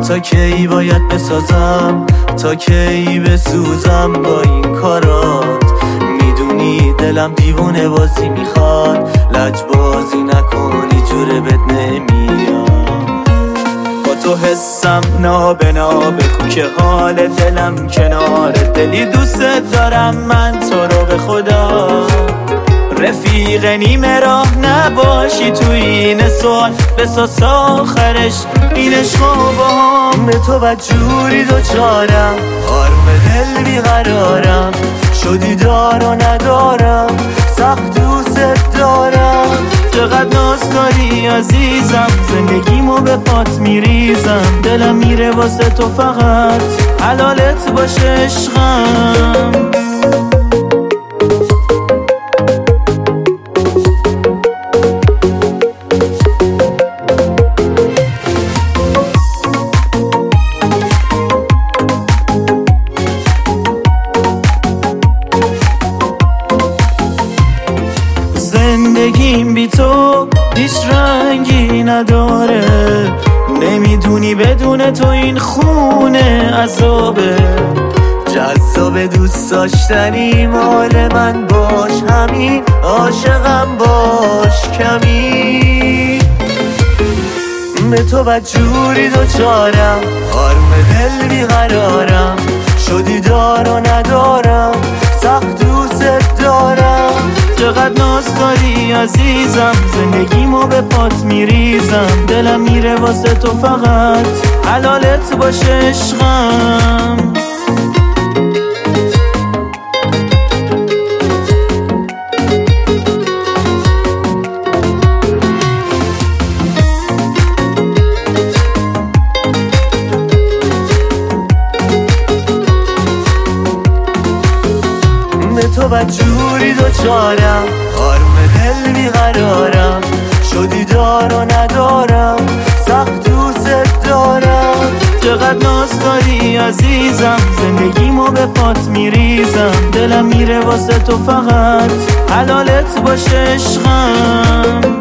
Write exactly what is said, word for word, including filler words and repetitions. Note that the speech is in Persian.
تا کی باید بسازم، تا کی بسوزم با این کارات. میدونی دلم دیوونه بازی میخواد، لج بازی نکنی جوره بد نمیاد. با تو حسم نابنا بگو که حال دلم کنار دلی دوست دارم من تو رو به خدا. رفیق نیمه راه نباشی تو این سوال، بساس آخرش این عشق با هم. به تو بدجوری دوچارم، آرم دل بیقرارم، شدی دار و ندارم، سخت دوست دارم. چقدر ناز داری عزیزم، زندگیمو به پات میریزم. دلم میره واسه تو فقط حلالت باشه عشقم. زندگیم بی تو هیچ رنگی نداره، نمیدونی بدون تو این خونه عذابه. جذاب دوست داشتنی مال من باش، همین عاشقم باش کمی. به تو بدجوری دوچارم، آرم دل بیقرارم، شدی دار و ندارم، سخت دوست دارم. چقدر ناز داری عزیزم، زندگیمو به پات میریزم. دلم میره واسه تو فقط حلالت باشه عشقم. تو بدجوری دوچارم، آرم دل بیقرارم، شدی دار و ندارم، سخت دوست دارم. چقدر ناز داری عزیزم، زندگیمو به پات میریزم. دلم میره واسه تو فقط حلالت باشه عشقم.